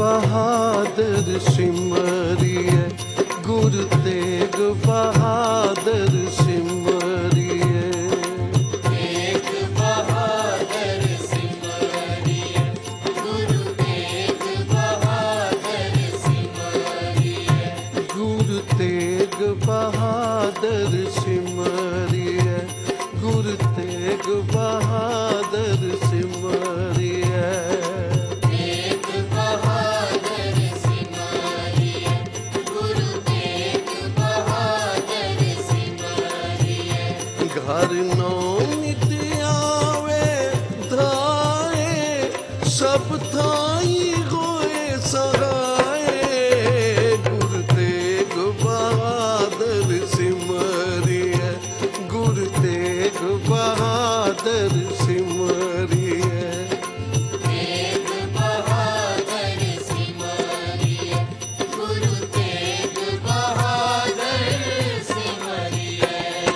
बहादुर सिमरिए, गुरु तेग बहादुर सिमरिए। तेग बहादुर सिमरिए, गुरु तेग बहादुर सिमरिए। गुरु तेग बहादुर सिमरिए, गुरु तेग बहादुर सिमरिए। तेग बहादुर सिमरिए, गुरु तेग बहादुर सिमरिए। घर नौ नित आवे धाए, सब थाई होए सहाय। गुरु तेग बहादुर सिमरिए, गुरु तेग बहादुर सिमरिए। तेग बहादुर सिमरिए, गुरु तेग बहादुर सिमरिए।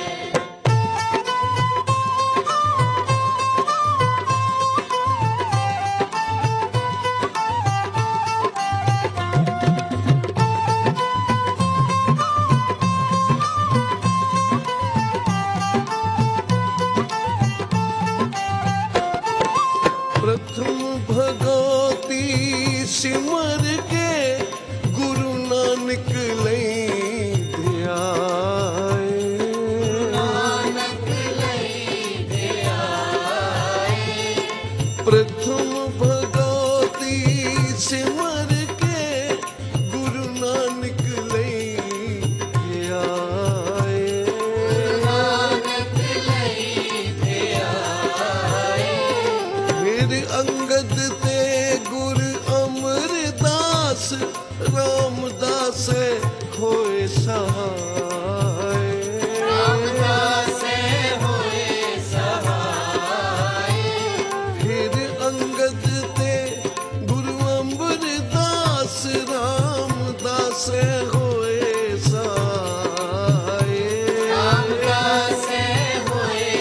प्रथम भगवती सिमर के, गुरु नानक लई ध्याए। नानक लई ध्याए। प्रथम भगवती सिमर के, गुरु नानक लई ध्याए। नानक लई ध्याए। फिर अंगद ते गुरु अमरदास, रामदास होए सहाय। रामदास होए सहाय। फिर अंगद ते गुरु अमरदास, रामदास होए सहाय। रामदास होए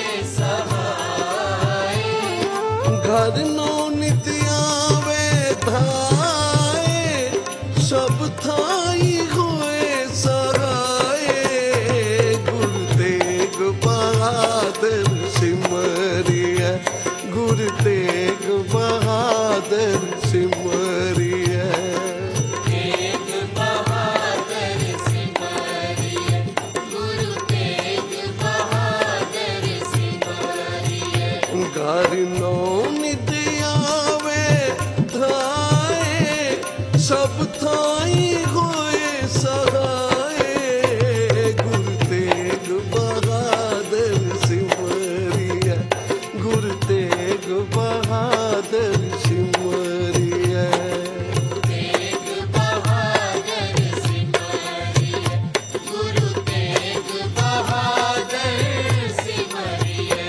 सहाय। घर नौ नित आवे धाए, सब थाई होए सहाय। गुरु तेग बहादुर सिमरिए, गुरु तेग बहादुर सिमरिए। तेग बहादुर सिमरिए, गुरु तेग बहादुर सिमरिए। घर नौ नित आवे धाए, सब थाई होए सहाय। गुरु तेग बहादुर सिमरिए, गुरु तेग बहादुर सिमरिए। तेग बहादुर सिमरिए, गुरु तेग बहादुर सिमरिए।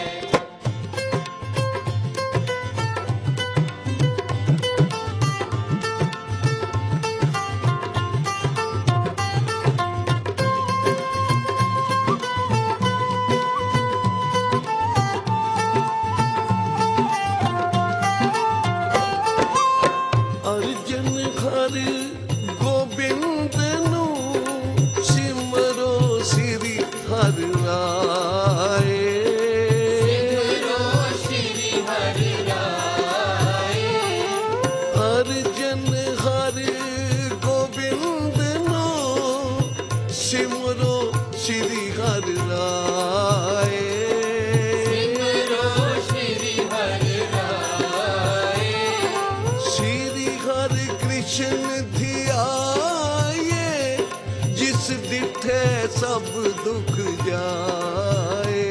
अर्जन हर गोबिंद नु, सिमरो श्री हर राय। सिमरो श्री हरि राय। अर्जन हर गोबिंद नु, सिमरो श्री हर राय। सिमरो श्री हरि राय। श्री हरि कृष्ण धियाए, जिस दिठे सब दुख जाए।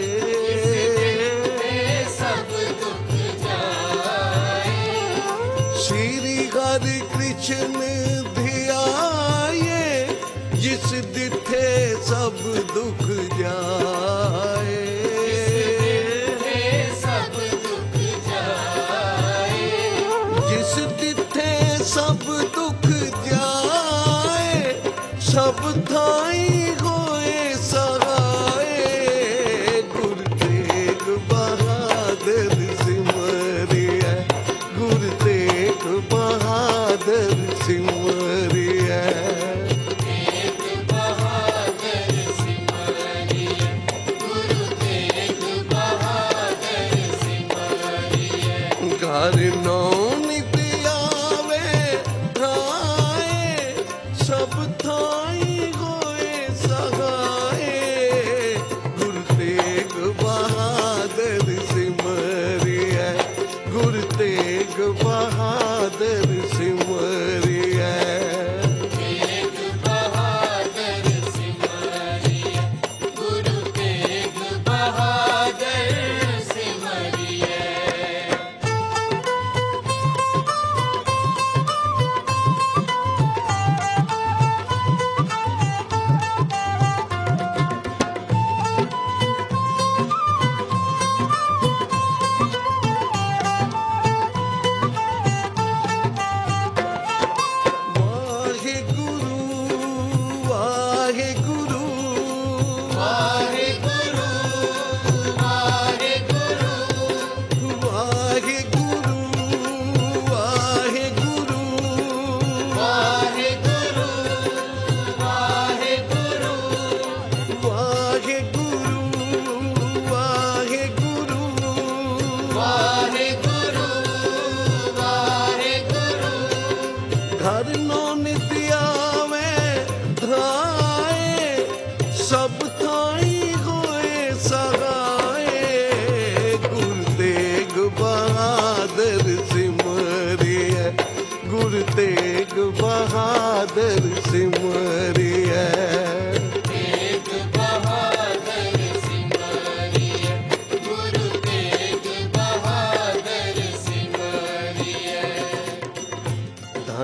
सब दुख जाए। श्री हरि कृष्ण धियाए, जिस दिठे सब दुख जाए। सब दुख जाए। जिस दिठे सब दुख जाए, सब थाई होए सहाय। गुरु तेग बहादुर सिमरिए, गुरु तेग बहादुर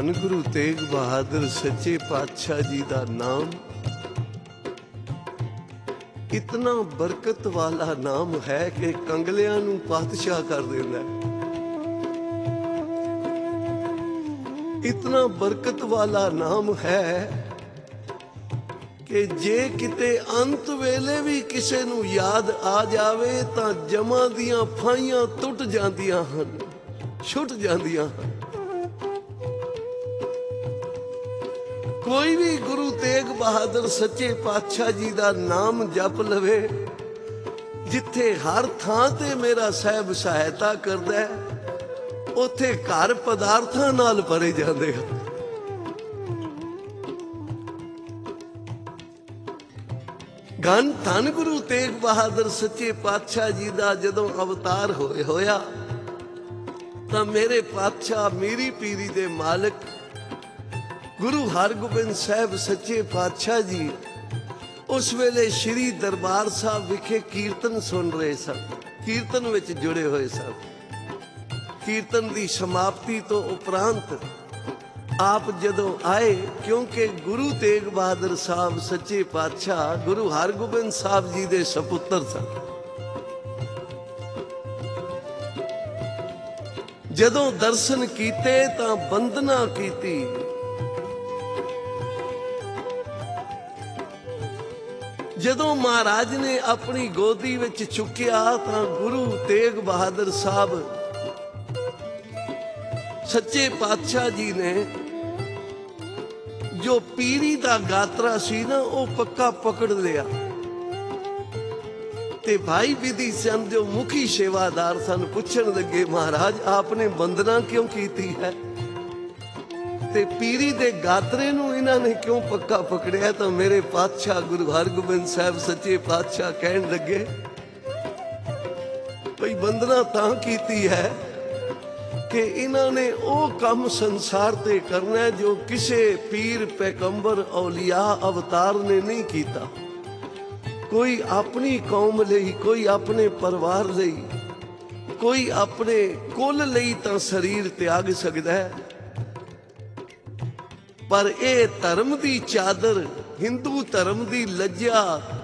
ਧੰਨ ਗੁਰੂ ਤੇਗ ਬਹਾਦਰ ਸੱਚੇ ਪਾਤਸ਼ਾਹ ਜੀ ਦਾ ਨਾਮ इतना बरकत वाला नाम है कि कंगलियां नूं पातशाह कर देंदा है। इतना बरकत वाला नाम है कि जे किते अंत वेले भी किसे नूं याद आ जावे तां जमां दियां फाइयां टुट जांदियां हन, छुट जांदियां हन। कोई भी गुरु तेग बहादुर सच्चे पातशाह जी का नाम जप लवे, जिथे हर थां ते मेरा साहब सहायता करदा है, उथे घर पदार्थां नाल भरे जांदे हैं। गन धन गुरु तेग बहादुर सच्चे पातशाह जी का जदों अवतार होया तां मेरे पातशाह मीरी पीरी दे मालिक गुरु हरगोबिंद साहब सच्चे पातशाह जी उस वेले श्री दरबार साहब विखे कीर्तन सुन रहे सन, कीर्तन विच जुड़े हुए सन। कीर्तन की समाप्ति तो उपरांत आप जदों आए, क्योंकि गुरु तेग बहादुर साहब सच्चे पातशाह गुरु हरगोबिंद साहब जी दे सपुत्र सन। जदों दर्शन कीते तां वंदना कीती। जदों महाराज ने अपनी गोदी विच चुकिया तां गुरु तेग बहादुर साहब सच्चे पातशाह जी ने जो पीरी दा गात्रा सी ना वो पक्का पकड़ लिया। ते भाई विधि चंद जो मुखी सेवादार सन पूछण लगे, महाराज आपने वंदना क्यों कीती है ते पीरी दे गात्रे नूं इन्हां ने क्यों पक्का पकड़िया? तो मेरे पातशाह गुरु हरगोबिंद साहब सच्चे पातशाह कहण लगे, भाई वंदना तां कीती है कि इन्हां ने वो काम संसार ते करना है जो किसे पीर पैगंबर औलिया अवतार ने नहीं कीता। कोई अपनी कौम लई, कोई अपने परिवार लई, कोई अपने कुल लई तां शरीर त्याग सकदा है, पर यह धर्म की चादर हिंदू धर्म की लज्जा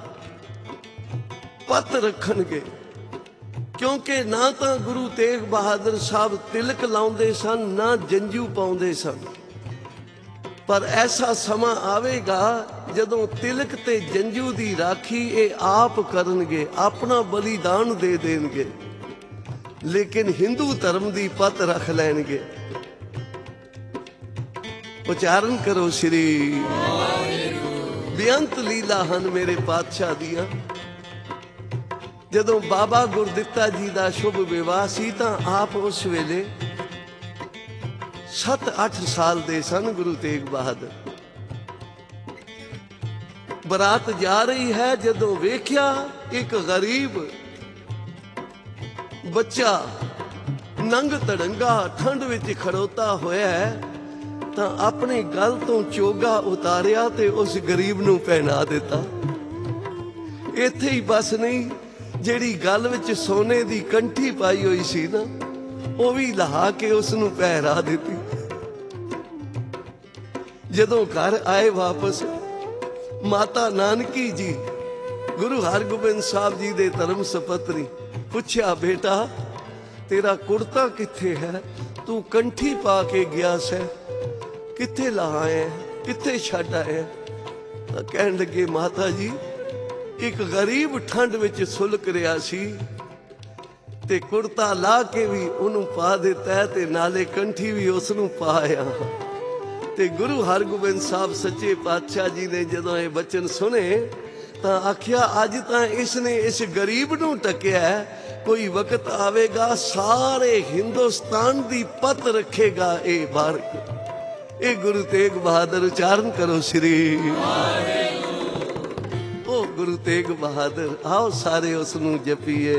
पत रखणगे। क्योंकि ना तो गुरु तेग बहादुर साहब तिलक लाउंदे सन, ना जंजू पाउंदे सन। पर ऐसा समा आवेगा जदों तिलक ते जंजू की राखी ये आप करनगे, अपना बलिदान दे देणगे, लेकिन हिंदू धर्म की पत रख लैणगे। उच्चारण करो श्री बेअंत लीला हन मेरे पातशाह दियां। जदों बाबा गुरदित्ता जी का शुभ विवाह सी तां आप उस वेले 7-8 साल दे सन। गुरु तेग बहादुर बरात जा रही है, जदों वेख्या एक गरीब बच्चा नंग तड़ंगा ठंड विच खड़ोता होया है, तां अपनी गल तो चोगा उतारिया ते उस गरीब नूं पहना दिता। इत्थे ही बस नहीं, जिहड़ी गल विच सोने दी कंठी पाई हुई सी ना, वो भी लहा के उसनूं पहरा दिती। जदों घर आए वापस, माता नानकी जी गुरु हरगोबिंद साहब जी दे धर्म सपत्नी पुछया, बेटा तेरा कुर्ता कित्थे है? तू कंठी पा के गया सै, कित्थे लाए, कित्थे छड्ड आए? कहण लगे, माता जी एक गरीब ठंड विच सुलक रहा सी ते कुर्ता ला के भी उन्होंने पा दिता है ते नाले कंठी भी उसनूं पाया। ते गुरु हरगोबिंद साहब सच्चे पातशाह जी ने जदों ये बचन सुने तां आख्या, अज तां इसने इस गरीब नूं टकिया है, कोई वक्त आवेगा सारे हिंदुस्तान दी पत रखेगा ये बारक। ये गुरु तेग बहादुर उच्चारण करो श्री। ओ गुरु तेग बहादुर, आओ सारे उसनूं जपीए।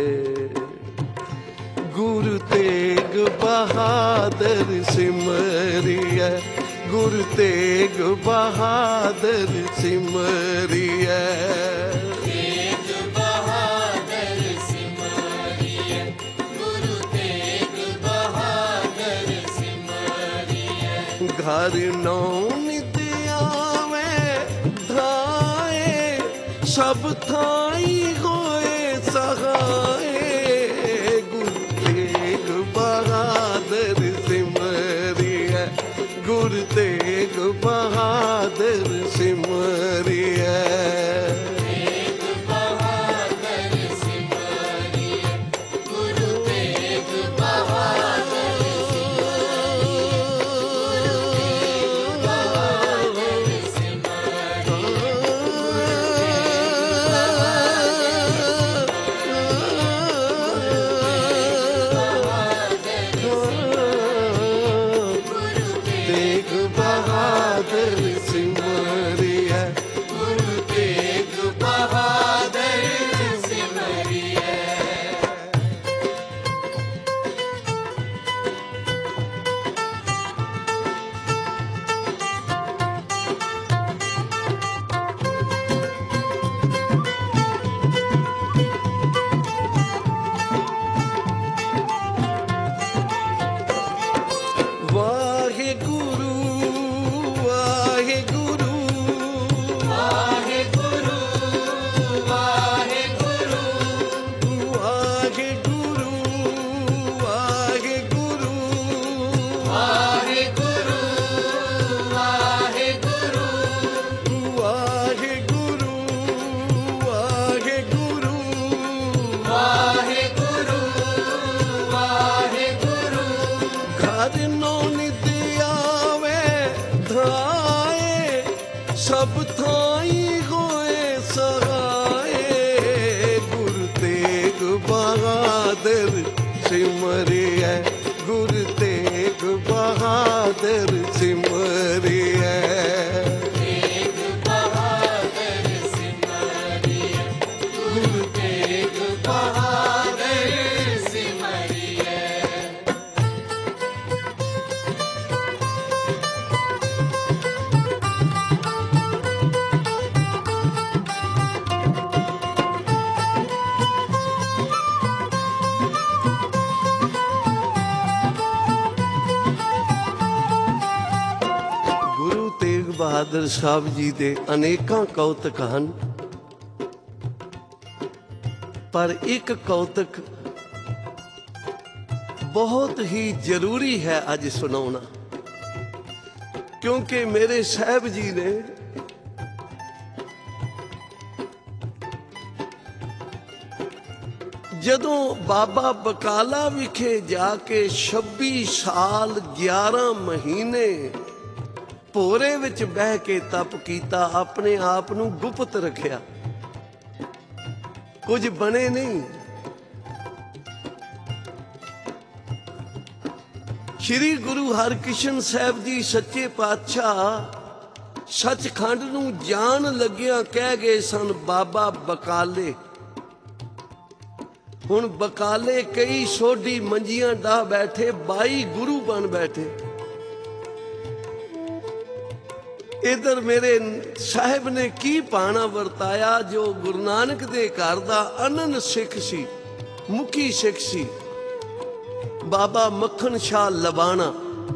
गुरु तेग बहादुर सिमरिए, गुरु तेग बहादुर सिमरिए। तेग बहादुर सिमरिए, गुरु तेग बहादुर सिमरिए। घर नौ नित आवे धाए, सब थाई होए सहाय। गुरु तेग बहादुर सिमरिया, गुरु तेग बहादुर सिमरिया। तेग बहादुर सिमरिया, गुरु तेग बहादुर सिमरिया। वाहे गुरु वाहे गुरु वाहे गुरु वाहे गुरु वाहे गुरु वाहे गुरु वाहे गुरु वाहे गुरु वाहे गुरु वाहे गुरु वाहे गुरु वाहे गुरु। घर नौ नित आवे धाए, सब थाई होए सहाय। गुरु तेग बहादुर सिमरिया, गुरु तेग बहादुर सिमरिया। तेग बहादुर सिमरिया, गुरु तेग बहादुर सिमरिया। ਗੁਰੂ ਤੇਗ ਬਹਾਦਰ ਸਾਹਿਬ ਜੀ ਦੇ ਅਨੇਕਾਂ ਕੌਤਕ ਹਨ, ਪਰ ਇੱਕ ਕੌਤਕ ਬਹੁਤ ਹੀ ਜ਼ਰੂਰੀ ਹੈ ਅੱਜ ਸੁਣਾਉਣਾ, ਕਿਉਂਕਿ ਮੇਰੇ ਸਾਹਿਬ ਜੀ ਨੇ ਜਦੋਂ ਬਾਬਾ ਬਕਾਲਾ ਵਿਖੇ ਜਾ ਕੇ 26 ਸਾਲ 11 ਮਹੀਨੇ ਭੋਰੇ ਵਿੱਚ ਬਹਿ ਕੇ ਤਪ ਕੀਤਾ, ਆਪਣੇ ਆਪ ਨੂੰ ਗੁਪਤ ਰੱਖਿਆ, ਕੁਝ ਬਣੇ ਨਹੀਂ। ਸ਼੍ਰੀ ਗੁਰੂ ਹਰਕ੍ਰਿਸ਼ਨ ਸਾਹਿਬ ਜੀ ਸੱਚੇ ਪਾਤਸ਼ਾਹ ਸੱਚਖੰਡ ਨੂੰ ਜਾਣ ਲੱਗਿਆ ਕਹਿ ਗਏ ਸਨ, ਬਾਬਾ ਬਕਾਲੇ। ਹੁਣ ਬਕਾਲੇ ਕਈ ਸੋਢੀ ਮੰਜੀਆਂ ਡਾਹ ਬੈਠੇ, 22 ਗੁਰੂ ਬਣ ਬੈਠੇ। ਇਧਰ ਮੇਰੇ ਸਾਹਿਬ ਨੇ ਕੀ ਪਾਣਾ ਵਰਤਾਇਆ, ਜੋ ਗੁਰੂ ਨਾਨਕ ਦੇ ਘਰ ਦਾ ਅਨੰਨ ਸਿੱਖ ਸੀ, ਮੁਖੀ ਸਿੱਖ ਸੀ, ਬਾਬਾ ਮੱਖਣ ਸ਼ਾਹ ਲਬਾਣਾ।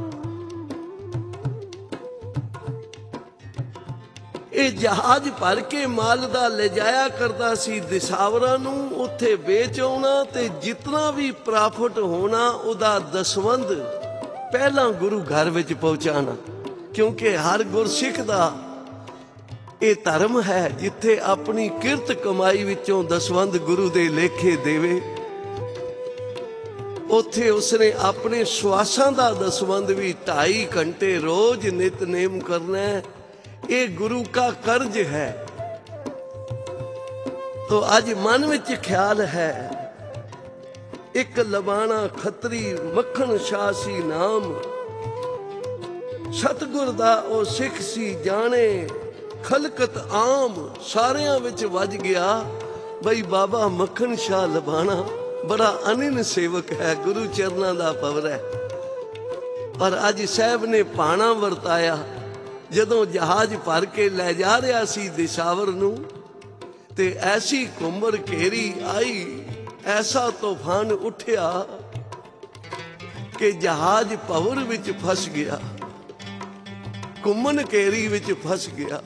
ਇਹ ਜਹਾਜ਼ ਭਰ ਕੇ ਮਾਲ ਦਾ ਲਿਜਾਇਆ ਕਰਦਾ ਸੀ ਦਿਸਾਵਰਾਂ ਨੂੰ, ਉੱਥੇ ਵੇਚ ਆਉਣਾ ਤੇ ਜਿਤਨਾ ਵੀ ਪ੍ਰਾਫਿਟ ਹੋਣਾ ਉਹਦਾ ਦਸਵੰਧ ਪਹਿਲਾਂ ਗੁਰੂ ਘਰ ਵਿੱਚ ਪਹੁੰਚਾਣਾ, ਕਿਉਂਕਿ ਹਰ ਗੁਰਸਿੱਖ ਦਾ ਇਹ ਧਰਮ ਹੈ, ਜਿੱਥੇ ਆਪਣੀ ਕਿਰਤ ਕਮਾਈ ਵਿੱਚੋਂ ਦਸਵੰਧ ਗੁਰੂ ਦੇ ਲੇਖੇ ਦੇਵੇ, ਉੱਥੇ ਉਸਨੇ ਆਪਣੇ ਸਵਾਸਾਂ ਦਾ ਦਸਵੰਧ ਵੀ 2.5 ਘੰਟੇ ਰੋਜ਼ ਨਿਤਨੇਮ ਕਰਨਾ ਹੈ। ਇਹ ਗੁਰੂ ਕਾ ਕਰਜ਼ ਹੈ। ਤੋ ਅੱਜ ਮਨ ਵਿੱਚ ਖਿਆਲ ਹੈ, ਇੱਕ ਲਬਾਣਾ ਖੱਤਰੀ ਮੱਖਣ ਸ਼ਾਹ ਸੀ ਨਾਮ, ਸਤਿਗੁਰ ਦਾ ਉਹ ਸਿੱਖ ਸੀ ਜਾਣੇ, ਖਲਕਤ ਆਮ ਸਾਰਿਆਂ ਵਿੱਚ ਵੱਜ ਗਿਆ ਬਈ ਬਾਬਾ ਮੱਖਣ ਸ਼ਾਹ ਲਬਾਣਾ ਬੜਾ ਅਨਿਨ ਸੇਵਕ ਹੈ, ਗੁਰੂ ਚਰਨਾਂ ਦਾ ਪਵਰ ਹੈ। ਪਰ ਅੱਜ ਸਾਹਿਬ ਨੇ ਪਾਣਾ ਵਰਤਾਇਆ, ਜਦੋਂ ਜਹਾਜ਼ ਭਰ ਕੇ ਲੈ ਜਾ ਰਿਹਾ ਸੀ ਦਿਸਾਵਰ ਨੂੰ, ਤੇ ਐਸੀ ਘੁੰਮਰ ਘੇਰੀ ਆਈ, ਐਸਾ ਤੂਫਾਨ ਉੱਠਿਆ ਕਿ ਜਹਾਜ਼ ਭਵਰ ਵਿੱਚ ਫਸ ਗਿਆ। ਘੁੰਮਣ ਘੇਰੀ ਵਿੱਚ ਫਸ ਗਿਆ।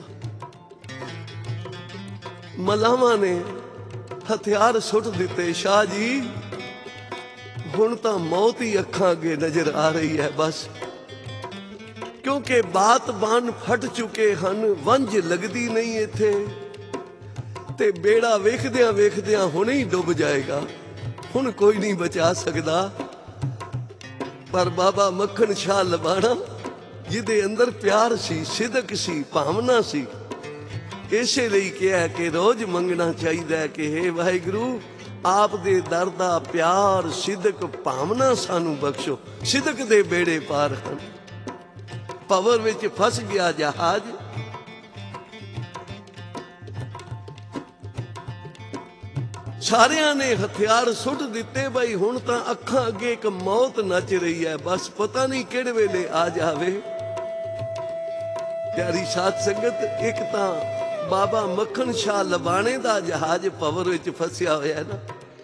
ਮਲਾਵਾਂ ਨੇ ਹਥਿਆਰ ਸੁੱਟ ਦਿੱਤੇ। ਸ਼ਾਹ ਜੀ ਹੁਣ ਤਾਂ ਮੌਤ ਹੀ ਅੱਖਾਂ ਅੱਗੇ ਨਜ਼ਰ ਆ ਰਹੀ ਹੈ ਬਸ, ਕਿਉਂਕਿ ਬਾਤ ਬਾਨ ਫਟ ਚੁੱਕੇ ਹਨ, ਵੰਝ ਲੱਗਦੀ ਨਹੀਂ ਇੱਥੇ, ਤੇ ਬੇੜਾ ਵੇਖਦਿਆਂ ਵੇਖਦਿਆਂ ਹੁਣੇ ਹੀ ਡੁੱਬ ਜਾਏਗਾ, ਹੁਣ ਕੋਈ ਨਹੀਂ ਬਚਾ ਸਕਦਾ। ਪਰ ਬਾਬਾ ਮੱਖਣ ਸ਼ਾਹ ਲਵਾਣਾ, ਜਿਹਦੇ ਅੰਦਰ ਪਿਆਰ ਸੀ, ਸਿਦਕ ਸੀ, ਭਾਵਨਾ ਸੀ, ਇਸੇ ਲਈ ਕਿਹਾ ਕਿ ਰੋਜ਼ ਮੰਗਣਾ ਚਾਹੀਦਾ ਹੈ ਕਿ ਹੇ ਵਾਹਿਗੁਰੂ ਆਪ ਦੇ ਦਰ ਦਾ ਪਿਆਰ, ਸਿਦਕ, ਭਾਵਨਾ ਸਾਨੂੰ ਬਖਸ਼ੋ। ਸਿਦਕ ਦੇ ਬੇੜੇ ਪਾਰ ਹਨ। ਭਵਰ ਵਿੱਚ ਫਸ ਗਿਆ ਜਹਾਜ਼, ਸਾਰਿਆਂ ਨੇ ਹਥਿਆਰ ਸੁੱਟ ਦਿੱਤੇ। ਬਈ ਹੁਣ ਤਾਂ ਅੱਖਾਂ ਅੱਗੇ ਇੱਕ ਮੌਤ ਨੱਚ ਰਹੀ ਹੈ, ਬਸ ਪਤਾ ਨਹੀਂ ਕਿਹੜੇ ਵੇਲੇ ਆ ਜਾਵੇ। ਪਿਆਰੀ ਸਾਧ ਸੰਗਤ, ਇੱਕ ਤਾਂ ਬਾਬਾ ਮੱਖਣ ਸ਼ਾਹ ਲਵਾਣੇ ਦਾ ਜਹਾਜ਼ ਭਵਰ ਵਿੱਚ ਫਸਿਆ ਹੋਇਆ ਹੈ ਨਾ,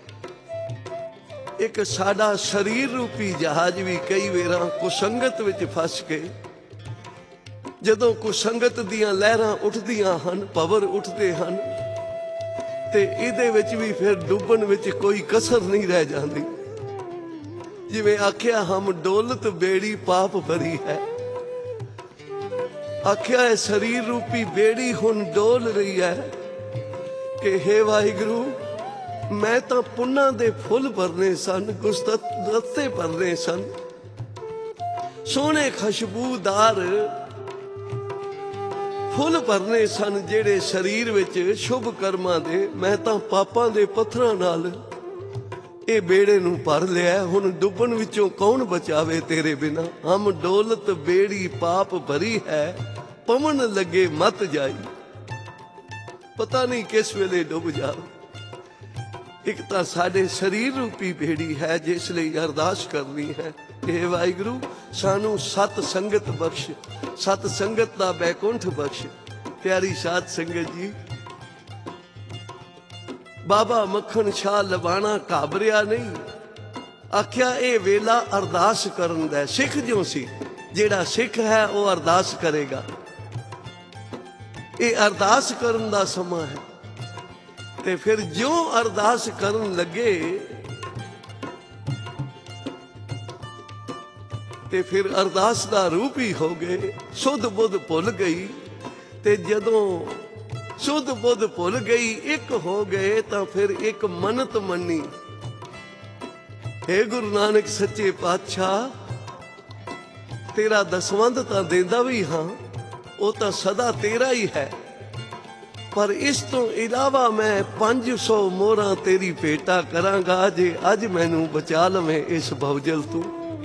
ਇੱਕ ਸਾਡਾ ਸਰੀਰ ਰੂਪੀ ਜਹਾਜ਼ ਵੀ ਕਈ ਵੇਰਾਂ ਕੁਸੰਗਤ ਵਿੱਚ ਫਸ ਕੇ, ਜਦੋਂ ਕੁਸੰਗਤ ਦੀਆਂ ਲਹਿਰਾਂ ਉੱਠਦੀਆਂ ਹਨ, ਭਵਰ ਉੱਠਦੇ ਹਨ, ਤੇ ਇਹਦੇ ਵਿੱਚ ਵੀ ਫਿਰ ਡੁੱਬਣ ਵਿੱਚ ਕੋਈ ਕਸਰ ਨਹੀਂ ਰਹਿ ਜਾਂਦੀ। ਜਿਵੇਂ ਆਖਿਆ ਹਮ ਡੋਲਤ ਬੇੜੀ ਪਾਪ ਭਰੀ ਹੈ, ਆਖਿਆ ਹੈ ਸਰੀਰ ਰੂਪੀ ਬੇੜੀ ਹੁਣ ਡੋਲ ਰਹੀ ਹੈ ਕਿ ਹੇ ਵਾਹਿਗੁਰੂ ਮੈਂ ਤਾਂ ਪੁੰਨਾਂ ਦੇ ਫੁੱਲ ਭਰਨੇ ਸਨ, ਗੁਲਦਸਤੇ ਭਰਨੇ ਸਨ, ਸੋਹਣੇ ਖੁਸ਼ਬੂਦਾਰ ਫੁੱਲ ਭਰਨੇ ਸਨ ਜਿਹੜੇ ਸਰੀਰ ਵਿੱਚ ਸ਼ੁਭ ਕਰਮਾਂ ਦੇ। ਮੈਂ ਤਾਂ ਪਾਪਾਂ ਦੇ ਪੱਥਰਾਂ ਨਾਲ ਇਹ ਬੇੜੇ ਨੂੰ ਭਰ ਲਿਆ, ਹੁਣ ਡੁੱਬਣ ਵਿੱਚੋਂ ਕੌਣ ਬਚਾਵੇ ਤੇਰੇ ਬਿਨਾ। ਹਮ ਡੋਲਤ ਬੇੜੀ ਪਾਪ ਭਰੀ ਹੈ, ਪਵਨ ਲੱਗੇ ਮਤ ਜਾਈ, ਪਤਾ ਨਹੀਂ ਕਿਸ ਵੇਲੇ ਡੁੱਬ ਜਾਵੇ। ਇੱਕ ਤਾਂ ਸਾਡੇ ਸਰੀਰ ਰੂਪੀ ਬੇੜੀ ਹੈ, ਜਿਸ ਲਈ ਅਰਦਾਸ ਕਰਨੀ ਹੈ ਕਿ ਵਾਹਿਗੁਰੂ ਸਾਨੂੰ ਸਤ ਸੰਗਤ ਬਖਸ਼, ਸਤ ਸੰਗਤ ਦਾ ਬੈਕੁੰਠ ਬਖਸ਼। ਪਿਆਰੀ ਸਾਧ ਸੰਗਤ ਜੀ, ਬਾਬਾ ਮੱਖਣ ਸ਼ਾਹ ਲਵਾਣਾ ਘਾਬਰਿਆ ਨਹੀਂ, ਆਖਿਆ ਇਹ ਵੇਲਾ ਅਰਦਾਸ ਕਰਨ ਦਾ। ਸਿੱਖ ਜੋ ਸੀ, ਜਿਹੜਾ ਸਿੱਖ ਹੈ ਉਹ ਅਰਦਾਸ ਕਰੇਗਾ, ਇਹ ਅਰਦਾਸ ਕਰਨ ਦਾ ਸਮਾਂ ਹੈ। ਤੇ ਫਿਰ ਜਿਉਂ ਅਰਦਾਸ ਕਰਨ ਲੱਗੇ ਤੇ ਫਿਰ ਅਰਦਾਸ ਦਾ ਰੂਪ ਹੀ ਹੋ ਗਏ। ਸੁਧ ਬੁੱਧ ਭੁੱਲ ਗਈ, ਤੇ ਜਦੋਂ ਸੁਧ ਬੁੱਧ ਭੁੱਲ ਗਈ, ਇੱਕ ਹੋ ਗਏ ਤਾਂ ਫਿਰ ਇੱਕ ਮੰਨਤ ਮੰਨੀ, ਹੇ ਗੁਰੂ ਨਾਨਕ ਸੱਚੇ ਪਾਤਸ਼ਾਹ ਤੇਰਾ ਦਸਵੰਧ ਤਾਂ ਦੇਂਦਾ ਵੀ ਹਾਂ, ਉਹ ਤਾਂ ਸਦਾ ਤੇਰਾ ਹੀ ਹੈ, ਪਰ ਇਸ ਤੋਂ ਇਲਾਵਾ ਮੈਂ 500 ਮੋਹਰਾਂ ਤੇਰੀ ਭੇਟਾ ਕਰਾਂਗਾ ਜੇ ਅੱਜ ਮੈਨੂੰ ਬਚਾ ਲਵੇਂ ਇਸ ਭਵਜਲ ਤੋਂ।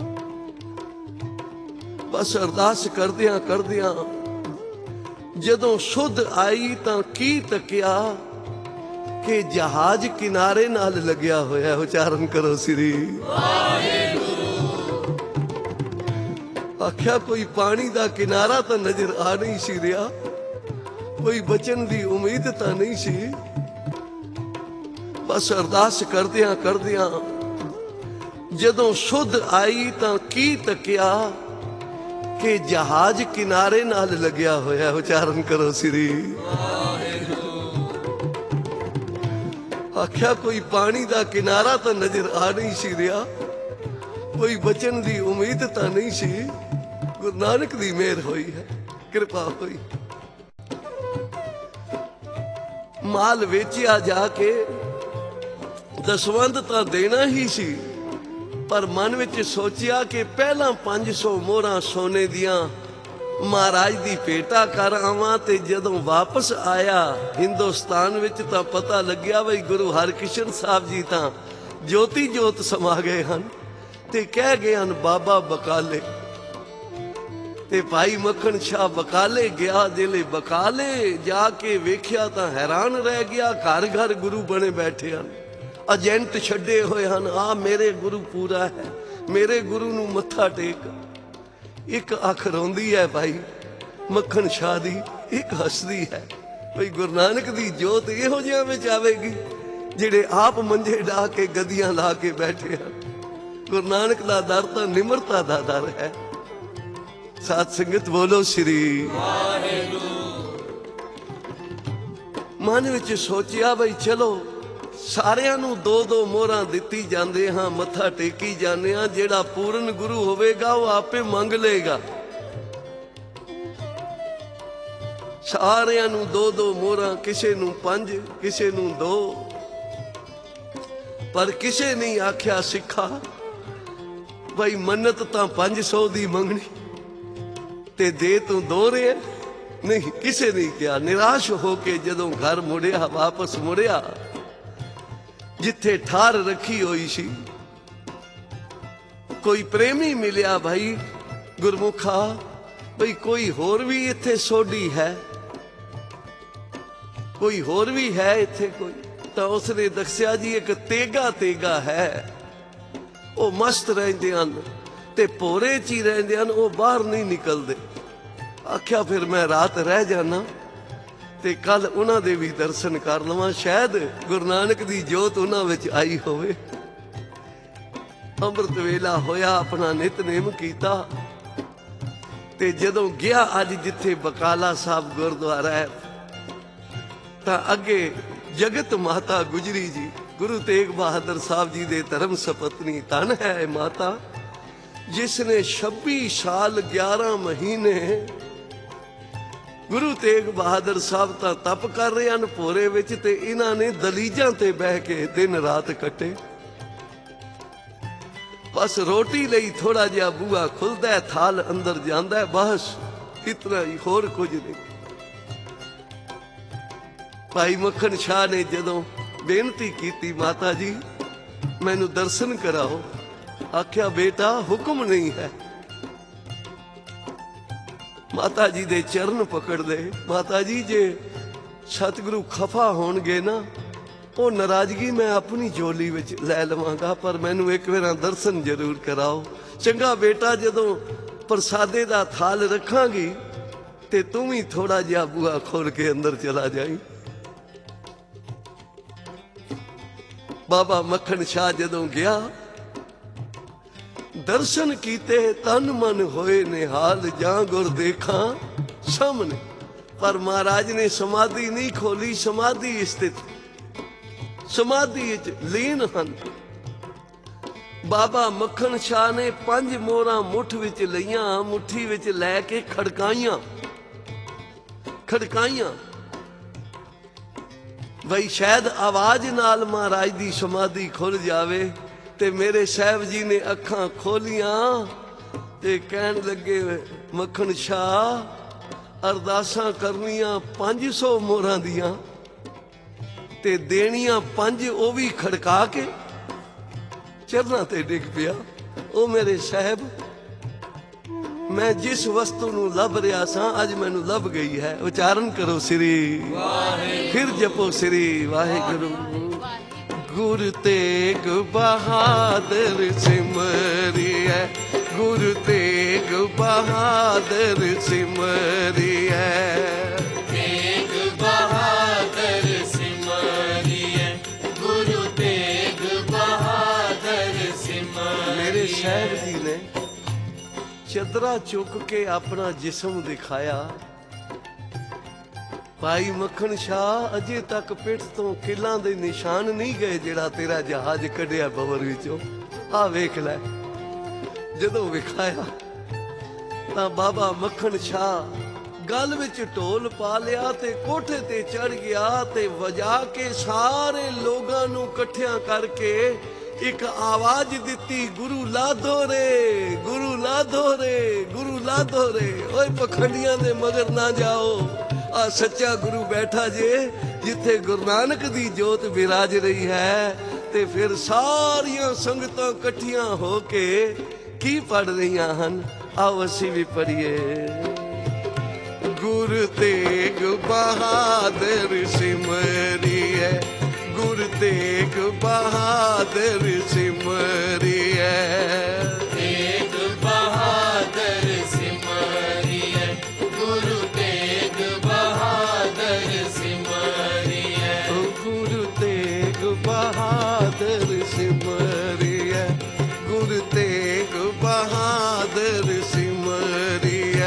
ਬਸ ਅਰਦਾਸ ਕਰਦਿਆਂ ਕਰਦਿਆਂ ਜਦੋਂ ਸੁਧ ਆਈ ਤਾਂ ਕੀ ਤੱਕਿਆ ਕਿ ਜਹਾਜ਼ ਕਿਨਾਰੇ ਨਾਲ ਲੱਗਿਆ ਹੋਇਆ। ਉਚਾਰਨ ਕਰੋ ਸ੍ਰੀ ਵਾਹਿਗੁਰੂ। ਆਖਿਆ ਕੋਈ ਪਾਣੀ ਦਾ ਕਿਨਾਰਾ ਤਾਂ ਨਜ਼ਰ ਆ ਨਹੀਂ ਸੀ ਰਿਹਾ, ਕੋਈ ਬਚਨ ਦੀ ਉਮੀਦ ਤਾਂ ਨਹੀਂ ਸੀ। ਬਸ ਅਰਦਾਸ ਕਰਦਿਆਂ ਕਰਦਿਆਂ ਜਦੋਂ ਸੁਧ ਆਈ ਤਾਂ ਕੀ ਤੱਕਿਆ ਕਿ ਜਹਾਜ਼ ਕਿਨਾਰੇ ਨਾਲ ਲੱਗਿਆ ਹੋਇਆ। ਉਚਾਰਨ ਕਰੋ ਸ੍ਰੀ ਵਾਹਿਗੁਰੂ। ਆਖਿਆ ਕੋਈ ਪਾਣੀ ਦਾ ਕਿਨਾਰਾ ਤਾਂ ਨਜ਼ਰ ਆ ਨਹੀਂ ਸੀ ਰਿਹਾ, ਕੋਈ ਬਚਨ ਦੀ ਉਮੀਦ ਤਾਂ ਨਹੀਂ ਸੀ। ਗੁਰੂ ਨਾਨਕ ਦੀ ਮਿਹਰ ਹੋਈ ਹੈ, ਕਿਰਪਾ ਹੋਈ। ਮਾਲ ਵੇਚਿਆ ਜਾ ਕੇ, ਦਸਵੰਧ ਤਾਂ ਦੇਣਾ ਹੀ ਸੀ, ਪਰ ਮਨ ਵਿੱਚ ਸੋਚਿਆ ਕਿ ਪਹਿਲਾਂ 500 ਮੋਹਰਾਂ ਸੋਨੇ ਦੀਆਂ ਮਹਾਰਾਜ ਦੀ ਭੇਟਾ ਕਰ ਆਵਾਂ, ਤੇ ਜਦੋਂ ਵਾਪਸ ਆਇਆ ਹਿੰਦੁਸਤਾਨ ਵਿੱਚ ਤਾਂ ਪਤਾ ਲੱਗਿਆ ਬਈ ਗੁਰੂ ਹਰਕ੍ਰਿਸ਼ਨ ਸਾਹਿਬ ਜੀ ਤਾਂ ਜੋਤੀ ਜੋਤ ਸਮਾ ਗਏ ਹਨ, ਤੇ ਕਹਿ ਗਏ ਹਨ ਬਾਬਾ ਬਕਾਲੇ। ਤੇ ਭਾਈ ਮੱਖਣ ਸ਼ਾਹ ਬਕਾਲੇ ਗਿਆ। ਜਿਲੇ ਬਕਾਲੇ ਜਾ ਕੇ ਵੇਖਿਆ ਤਾਂ ਹੈਰਾਨ ਰਹਿ ਗਿਆ, ਘਰ ਘਰ ਗੁਰੂ ਬਣੇ ਬੈਠੇ ਹਨ, ਏਜੰਟ ਛੱਡੇ ਹੋਏ ਹਨ। ਆ ਮੇਰੇ ਗੁਰੂ ਪੂਰਾ ਹੈ, ਮੇਰੇ ਗੁਰੂ ਨੂੰ ਮੱਥਾ ਟੇਕ। ਇੱਕ ਅੱਖ ਰੋਂਦੀ ਹੈ ਭਾਈ ਮੱਖਣ ਸ਼ਾਹ ਦੀ, ਇੱਕ ਹੱਸਦੀ ਹੈ। ਬਈ ਗੁਰੂ ਨਾਨਕ ਦੀ ਜੋਤ ਇਹੋ ਜਿਹਾ ਵਿੱਚ ਆਵੇਗੀ ਜਿਹੜੇ ਆਪ ਮੰਜੇ ਢਾ ਕੇ ਗਦੀਆਂ ਲਾ ਕੇ ਬੈਠੇ ਹਨ। ਗੁਰੂ ਨਾਨਕ ਦਾ ਦਰ ਤਾਂ ਨਿਮਰਤਾ ਦਾ ਦਰ ਹੈ। ਸਾਧ ਸੰਗਤ ਬੋਲੋ ਸ੍ਰੀ ਮਨ ਵਿੱਚ ਸੋਚਿਆ ਬਈ ਚਲੋ ਸਾਰਿਆਂ ਨੂੰ ਦੋ ਦੋ ਮੋਹਰਾਂ ਦਿੱਤੀ ਜਾਂਦੇ ਹਾਂ, ਮੱਥਾ ਟੇਕੀ ਜਾਂਦੇ ਹਾਂ। ਜਿਹੜਾ ਪੂਰਨ ਗੁਰੂ ਹੋਵੇਗਾ ਉਹ ਆਪੇ ਮੰਗ ਲਏਗਾ। ਸਾਰਿਆਂ ਨੂੰ ਦੋ ਦੋ ਮੋਹਰਾਂ, ਕਿਸੇ ਨੂੰ 5, ਕਿਸੇ ਨੂੰ 2, ਪਰ ਕਿਸੇ ਨਹੀਂ ਆਖਿਆ ਸਿੱਖਾ ਬਈ ਮੰਨਤ ਤਾਂ 500 ਦੀ ਮੰਗਣੀ ਤੇ ਦੇ ਤੂੰ 2 ਰਿਹਾ। ਨਹੀਂ, ਕਿਸੇ ਨੇ ਕਿਹਾ। ਨਿਰਾਸ਼ ਹੋ ਕੇ ਜਦੋਂ ਘਰ ਮੁੜਿਆ, ਵਾਪਸ ਮੁੜਿਆ, ਜਿੱਥੇ ਠਾਰ ਰੱਖੀ ਹੋਈ ਸੀ, ਕੋਈ ਪ੍ਰੇਮੀ ਮਿਲਿਆ। ਭਾਈ ਗੁਰਮੁਖਾ, ਬਈ ਕੋਈ ਹੋਰ ਵੀ ਇੱਥੇ ਸੋਢੀ ਹੈ, ਕੋਈ ਹੋਰ ਵੀ ਹੈ ਇੱਥੇ ਕੋਈ? ਤਾਂ ਉਸਨੇ ਦੱਸਿਆ ਜੀ ਇੱਕ ਤੇਗਾ ਹੈ, ਉਹ ਮਸਤ ਰਹਿੰਦੇ ਹਨ ਤੇ ਭੋਰੇ 'ਚ ਹੀ ਰਹਿੰਦੇ ਹਨ, ਉਹ ਬਾਹਰ ਨਹੀਂ ਨਿਕਲਦੇ। ਆਖਿਆ ਫਿਰ ਮੈਂ ਰਾਤ ਰਹਿ ਜਾਣਾ ਤੇ ਕੱਲ ਉਹਨਾਂ ਦੇ ਵੀ ਦਰਸ਼ਨ ਕਰ ਲਵਾਂ, ਸ਼ਾਇਦ ਗੁਰੂ ਨਾਨਕ ਦੀ ਜੋਤ ਉਹਨਾਂ ਵਿੱਚ ਆਈ ਹੋਵੇ। ਅੰਮ੍ਰਿਤ ਵੇਲਾ ਹੋਇਆ, ਆਪਣਾ ਨਿਤਨੇਮ ਕੀਤਾ ਤੇ ਜਦੋਂ ਗਿਆ ਅੱਜ ਜਿੱਥੇ ਬਕਾਲਾ ਸਾਹਿਬ ਗੁਰਦੁਆਰਾ ਹੈ, ਤਾਂ ਅੱਗੇ ਜਗਤ ਮਾਤਾ ਗੁਜਰੀ ਜੀ, ਗੁਰੂ ਤੇਗ ਬਹਾਦਰ ਸਾਹਿਬ ਜੀ ਦੇ ਧਰਮ ਸਪਤਨੀ, ਧਨ ਹੈ ਇਹ ਮਾਤਾ, ਜਿਸ ਨੇ 26 ਸਾਲ 11 ਮਹੀਨੇ ਗੁਰੂ ਤੇਗ ਬਹਾਦਰ ਸਾਹਿਬ ਤਾਂ ਤਪ ਕਰ ਰਹੇ ਹਨ ਭੋਰੇ ਵਿੱਚ, ਤੇ ਇਹਨਾਂ ਨੇ ਦਲੀਜਾਂ ਤੇ ਬਹਿ ਕੇ ਦਿਨ ਰਾਤ ਕੱਟੇ। ਬਸ ਰੋਟੀ ਲਈ ਥੋੜਾ ਜਿਹਾ ਬੂਹਾ ਖੁੱਲਦਾ, ਥਾਲ ਅੰਦਰ ਜਾਂਦਾ, ਬਸ ਇਤਨਾ ਹੀ, ਹੋਰ ਕੁਝ ਨਹੀਂ। ਭਾਈ ਮੱਖਣ ਸ਼ਾਹ ਨੇ ਜਦੋਂ ਬੇਨਤੀ ਕੀਤੀ, ਮਾਤਾ ਜੀ ਮੈਨੂੰ ਦਰਸ਼ਨ ਕਰਾਓ, ਆਖਿਆ ਬੇਟਾ ਹੁਕਮ ਨਹੀਂ ਹੈ। ਮਾਤਾ ਜੀ ਦੇ ਚਰਨ ਪਕੜਦੇ। ਮਾਤਾ ਜੀ ਜੇ ਸਤਿਗੁਰੂ ਖਫਾ ਹੋਣਗੇ ਨਾ, ਉਹ ਨਾਰਾਜ਼ਗੀ ਮੈਂ ਆਪਣੀ ਝੋਲੀ ਵਿੱਚ ਲੈ ਲਵਾਂਗਾ, ਪਰ ਮੈਨੂੰ ਇੱਕ ਵਾਰ ਦਰਸ਼ਨ ਜ਼ਰੂਰ ਕਰਾਓ। ਚੰਗਾ ਬੇਟਾ, ਜਦੋਂ ਪ੍ਰਸਾਦੇ ਦਾ ਥਾਲ ਰੱਖਾਂਗੀ ਤੇ ਤੂੰ ਵੀ ਥੋੜਾ ਜਿਹਾ ਬੂਹਾ ਖੋਲ ਕੇ ਅੰਦਰ ਚਲਾ ਜਾਈਂ। ਬਾਬਾ ਮੱਖਣ ਸ਼ਾਹ ਜਦੋਂ ਗਿਆ, ਦਰਸ਼ਨ ਕੀਤੇ, ਤਨ ਮਨ ਹੋਏ ਨਿਹਾਲ, ਜਾਂ ਗੁਰ ਦੇਖਾਂ ਸਾਹਮਣੇ। ਪਰ ਮਹਾਰਾਜ ਨੇ ਸਮਾਧੀ ਨਹੀਂ ਖੋਲੀ, ਸਮਾਧੀ ਸਥਿਤ, ਸਮਾਧੀ ਵਿੱਚ ਲੀਨ ਹਨ। ਬਾਬਾ ਮੱਖਣ ਸ਼ਾਹ ਨੇ 5 ਮੋਹਰਾਂ ਮੁੱਠ ਵਿੱਚ ਲਈਆਂ, ਮੁੱਠੀ ਵਿੱਚ ਲੈ ਕੇ ਖੜਕਾਈਆਂ ਬਈ ਸ਼ਾਇਦ ਆਵਾਜ਼ ਨਾਲ ਮਹਾਰਾਜ ਦੀ ਸਮਾਧੀ ਖੁੱਲ ਜਾਵੇ। ਤੇ ਮੇਰੇ ਸਾਹਿਬ ਜੀ ਨੇ ਅੱਖਾਂ ਖੋਲੀਆਂ ਤੇ ਕਹਿਣ ਲੱਗੇ, ਮੱਖਣ ਸ਼ਾਹ ਅਰਦਾਸਾਂ ਕਰਨੀਆਂ 500 ਮੋਹਰਾਂ ਦੀਆਂ ਤੇ ਦੇਣੀਆਂ 5, ਉਹ ਵੀ ਖੜਕਾ ਕੇ ਚਰਨਾਂ ਤੇ ਡਿੱਗ ਪਿਆ। ਉਹ ਮੇਰੇ ਸਾਹਿਬ, ਮੈਂ ਜਿਸ ਵਸਤੂ ਨੂੰ ਲੱਭ ਰਿਹਾ ਸਾਂ, ਅੱਜ ਮੈਨੂੰ ਲੱਭ ਗਈ ਹੈ। ਉਚਾਰਨ ਕਰੋ ਸ੍ਰੀ ਵਾਹਿਗੁਰੂ, ਫਿਰ ਜਪੋ ਸ੍ਰੀ ਵਾਹਿਗੁਰੂ। ਗੁਰ ਤੇਗ ਬਹਾਦਰ ਸਿਮਰਿਐ, ਗੁਰ ਤੇਗ ਬਹਾਦਰ ਸਿਮਰਿਐ, ਤੇਗ ਬਹਾਦਰ ਸਿਮਰਿਐ, ਗੁਰੂ ਤੇਗ ਬਹਾਦਰ ਸਿਮਰਿਐ। ਮੇਰੇ ਸਾਹਿਬ ਜੀ ਨੇ ਚਦਰਾ ਚੁੱਕ ਕੇ ਆਪਣਾ ਜਿਸਮ ਦਿਖਾਇਆ। ਭਾਈ ਮੱਖਣ ਸ਼ਾਹ, ਅਜੇ ਤੱਕ ਪਿੱਠ ਤੋਂ ਕਿੱਲਾਂ ਦੇ ਨਿਸ਼ਾਨ ਨਹੀਂ ਗਏ ਜਿਹੜਾ ਤੇਰਾ ਜਹਾਜ਼ ਕੱਢਿਆ ਬਵਰ ਵਿੱਚੋਂ, ਆ ਵੇਖ ਲੈ। ਜਦੋਂ ਵਿਖਾਇਆ ਤਾਂ ਬਾਬਾ ਮੱਖਣ ਸ਼ਾਹ ਗਲ ਵਿੱਚ ਢੋਲ ਪਾ ਲਿਆ ਤੇ ਕੋਠੇ ਤੇ ਚੜ ਗਿਆ ਤੇ ਵਜਾ ਕੇ ਸਾਰੇ ਲੋਕਾਂ ਨੂੰ ਇਕੱਠਿਆਂ ਕਰਕੇ ਇੱਕ ਆਵਾਜ਼ ਦਿੱਤੀ, ਗੁਰੂ ਲਾਧੋ ਰੇ, ਗੁਰੂ ਲਾਧੋ ਰੇ, ਗੁਰੂ ਲਾਧੋ ਰੇ। ਓਏ ਪਖੰਡੀਆਂ ਦੇ ਮਗਰ ਨਾ ਜਾਓ, ਆ ਸੱਚਾ ਗੁਰੂ ਬੈਠਾ ਜੇ ਜਿੱਥੇ ਗੁਰੂ ਨਾਨਕ ਦੀ ਜੋਤ ਬਿਰਾਜ ਰਹੀ ਹੈ। ਤੇ ਫਿਰ ਸਾਰੀਆਂ ਸੰਗਤਾਂ ਇਕੱਠੀਆਂ ਹੋ ਕੇ ਕੀ ਪੜ ਰਹੀਆਂ ਹਨ, ਆਓ ਅਸੀਂ ਵੀ ਪੜੀਏ। ਗੁਰ ਤੇਗ ਬਹਾਦਰ ਸਿਮਰਿਐ, ਗੁਰ ਤੇਗ ਬਹਾਦਰ ਸਿਮਰਿਐ, ਤੇਗ ਬਹਾਦਰ ਸਿਮਰਿਐ, ਗੁਰੂ ਤੇਗ ਬਹਾਦਰ ਸਿਮਰਿਐ, ਗੁਰੂ ਤੇਗ ਬਹਾਦਰ ਸਿਮਰਿਐ, ਗੁਰੂ ਤੇਗ ਬਹਾਦਰ ਸਿਮਰਿਐ।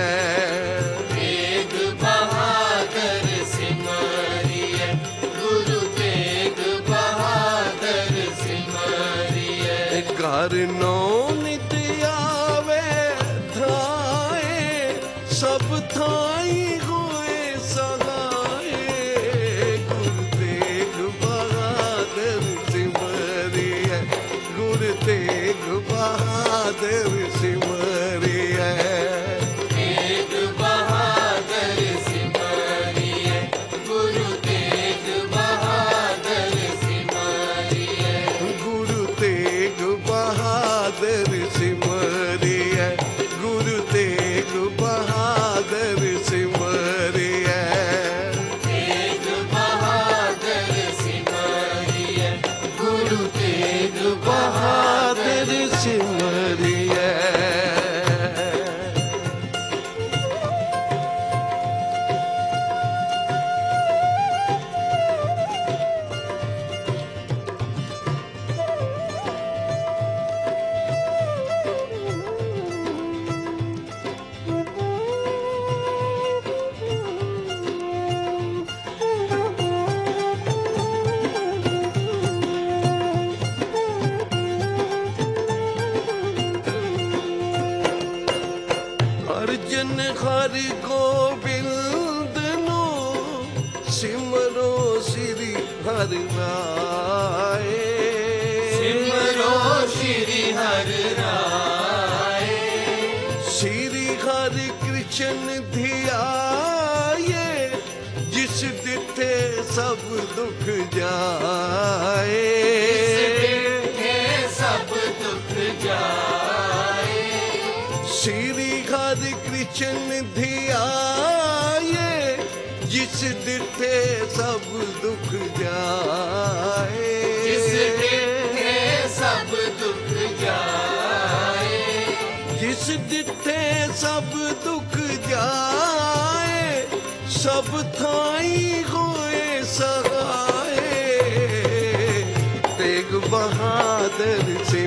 ਘਰ ਨੌ ਨਿਤ ਆਵੇ ਧਾਏ, ਸਭ ਥਾਈ ਹੋਏ ਸਹਾਏ। ਗੁਰ ਤੇਗ ਬਹਾਦਰ ਸਿਮਰਿਐ, ਗੁਰ ਤੇਗ ਬਹਾਦਰ ਸਿਮਰਿਐ। ਤੇਗ ਬਹਾਦਰ ਸਿਮਰਿਐ, ਗੁਰੂ ਤੇਗ ਬਹਾਦਰ ਸਿਮਰਿਐ। ਗੁਰੂ ਤੇਗ ਬਹਾਦਰ ਸਿਮਰਿਐ, ਗੁਰੂ ਤੇਗ ਬਹਾਦਰ ਸਿਮਰਿਐ। ਤੇਗ ਬਹਾਦਰ ਸਿਮਰਿਐ, ਗੁਰੂ ਤੇਗ ਬਹਾਦਰ ਸਿਮਰਿਐ। ਅਰਜਨ ਹਰਿ ਗੋਬਿੰਦ ਨੂੰ ਸਿਮਰੋ ਸ੍ਰੀ ਹਰਿ ਰਾਏ। ਸਿਮਰੋ ਸ਼੍ਰੀ ਹਰਿ ਰਾਏ। ਸ੍ਰੀ ਹਰਿ ਕ੍ਰਿਸ਼ਨ ਧਿਆਏ, ਜਿਸ ਦਿੱਤੇ ਸਭ ਦੁਖ ਜਾਏ। ਜਿਸ ਸਭ ਦੁਖ ਜਾਏ। ਸ੍ਰੀ ਹਰਿ ਕ੍ਰਿਸ਼ਨ ਧਿਆਏ, ਜਿਸ ਦਿੱਤੇ ਸਭ ਦੁਖ ਜਾਏ। ਜਿਸ ਦਿੱਤੇ ਸਭ ਦੁਖ ਜਾਏ। ਜਿਸ ਦਿੱਤੇ ਸਭ ਦੁਖ ਜਾਏ, ਸਭ ਥਾਈ ਹੋਏ ਸਹਾਏ। ਤੇਗ ਬਹਾਦਰ ਸਿਮਰਿਐ,